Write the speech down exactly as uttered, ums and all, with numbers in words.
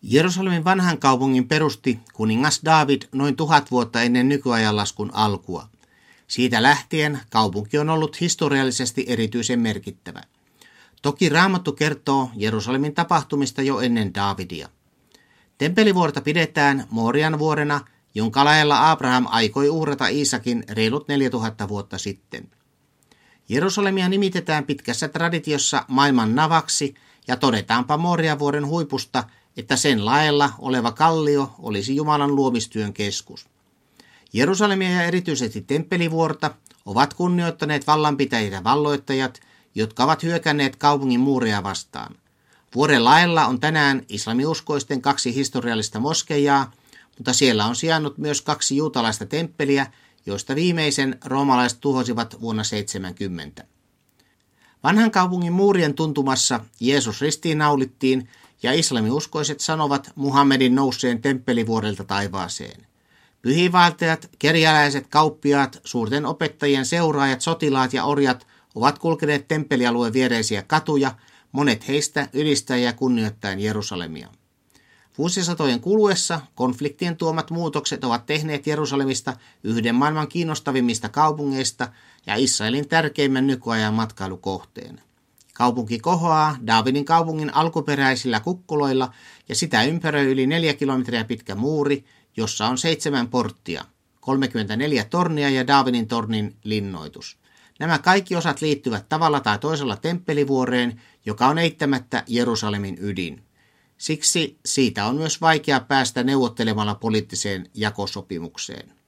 Jerusalemin vanhan kaupungin perusti kuningas Daavid noin tuhat vuotta ennen nykyajanlaskun alkua. Siitä lähtien kaupunki on ollut historiallisesti erityisen merkittävä. Toki Raamattu kertoo Jerusalemin tapahtumista jo ennen Daavidia. Temppelivuorta pidetään Moorian vuorena, jonka lailla Abraham aikoi uhrata Iisakin reilut neljätuhatta vuotta sitten. Jerusalemia nimitetään pitkässä traditiossa maailman navaksi ja todetaanpa Moorian vuoren huipusta, että sen laella oleva kallio olisi Jumalan luomistyön keskus. Jerusalemia ja erityisesti temppelivuorta ovat kunnioittaneet vallanpitäjät ja valloittajat, jotka ovat hyökänneet kaupungin muureja vastaan. Vuoren laella on tänään islamiuskoisten kaksi historiallista moskeijaa, mutta siellä on sijainnut myös kaksi juutalaista temppeliä, joista viimeisen roomalaiset tuhosivat vuonna seitsemänkymmentä. Vanhan kaupungin muurien tuntumassa Jeesus ristiinnaulittiin ja islamiuskoiset sanovat Muhammedin nousseen temppelivuorelta taivaaseen. Pyhiinvaeltajat, kerjäläiset, kauppiaat, suurten opettajien seuraajat, sotilaat ja orjat ovat kulkeneet temppelialueen viereisiä katuja, monet heistä ylistäen ja kunnioittaen Jerusalemia. Vuosisatojen kuluessa konfliktien tuomat muutokset ovat tehneet Jerusalemista yhden maailman kiinnostavimmista kaupungeista ja Israelin tärkeimmän nykyajan matkailukohteen. Kaupunki kohoaa Daavidin kaupungin alkuperäisillä kukkuloilla ja sitä ympäröi yli neljä kilometriä pitkä muuri, jossa on seitsemän porttia, kolmekymmentäneljä tornia ja Daavidin tornin linnoitus. Nämä kaikki osat liittyvät tavalla tai toisella temppelivuoreen, joka on eittämättä Jerusalemin ydin. Siksi siitä on myös vaikea päästä neuvottelemalla poliittiseen jakosopimukseen.